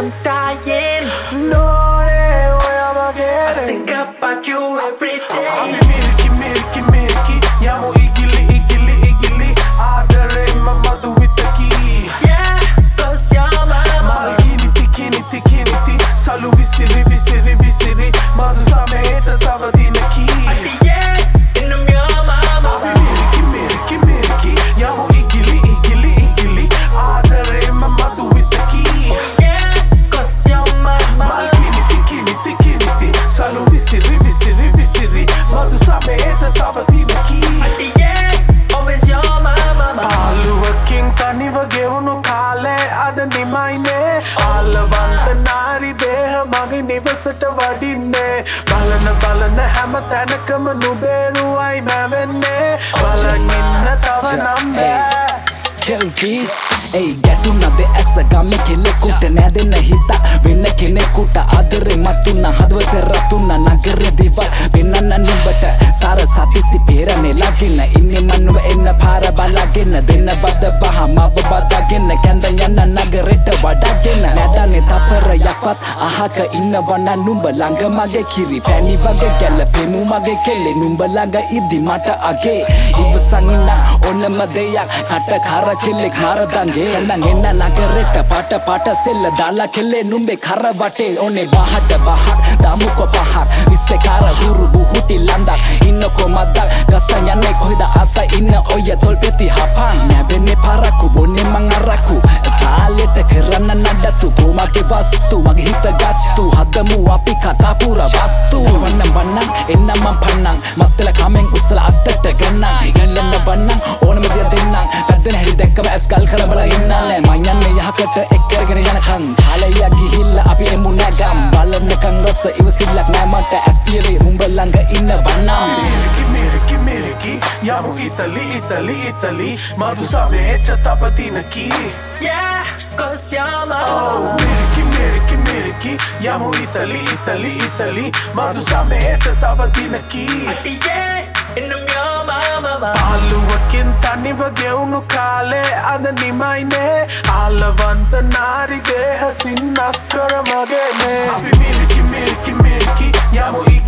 I'm dying. No way I'm again. I think about you every day. Abi milky yamu igili adare mamadu vitaki. Yeah, cause you're my mama. Kiniti salu visiri madu sameta tavadinaki. Yeah, and I'm your mama. Abi milky yamu igili adare mamadu vitaki. Yeah, cause you're my mama. Kiniti salu visiri madu sameta tavadinaki. Yeah, always you're my mama. Aluwakin taniwa gevunu kale ada nimaine. Alavanta nari deha mage nivasata vadinne. Balana hama tanakama nuberuwai mavenne. Balaginna tava namme. Kelvis ei ගැටුණද ඇස ගම කෙලෙකුට නැදෙන හිත වෙන කෙනෙකුට ආදරේ මතුන හදවත රතුන නගර දිවල් වෙනන්න නුඹට සාර සතිසි පෙරනේ ලගින්න ඉන්නේ මනුව එන්න පාර බලාගෙන දෙන්න වද බහ මව බදාගෙන කැඳ යන නගරෙට වඩාගෙන නැදනේ තපරයක්වත් අහක ඉන්නවන නුඹ ළඟ මගේ කිරි පැණි වගේ ගැලපෙමු මගේ කෙලේ නුඹ ළඟ ඉදි මට අගේ ඉවසන් ඉන්න ඕනම දෙයක් කට කර කෙල්ලෙක් මාරදංගේ කන්නන් එන්න නගරෙට පාට සෙල්ල දාලා කෙල්ලේ නුඹේ කර වටේ ඕනේ බහට දාමුකො පහක් විස්සේ කාර හුරු බුහුටි ලන්දක් ඉන්නකො මද්දක් ගසන් යන්නේ කොයිද ආස ඉන්න ඔය තොල් පෙති හපන් නැවෙන්නේ පරක්කු බොන්නේ මං අරක්කු තාලෙට කරන්න නඩතු කොමගේ වස්තු මගේ හිත ගත්තු හදමු අපි කතා පුර වස්තු වන්නම් එන්න මං පන්නම් මත්තල කමෙන් උස්සලා අත්තට ගන්නම් ගල්ලන්න වන්නම් ඕනම දෙය දෙන්නම් පැද්දෙන හැටි දැක්කම ඇස් ගල් කරබලා ඉන්නන්නේ මං යන්නේ යහකට එක් කරගෙන යනකම් කාලය ගිහිල්ලා අපි එමු නැගම් බලන්නකම් රස ඉවසිල්ලක් නෑ මට ඇස් පිරේ උඹ ළඟ ඉන්න වන්නම් Miriki yamu Italy madu sameta tavadinaki. Yeah, cause you're my Oh mama. Miriki yamu Italy madu sameta tavadinaki. Yeah, and I'm your mama. Aluwakin taniwa gevunu kale ada nimaine. Alavanta nari deha sinnakkara magene. Abi milky yamu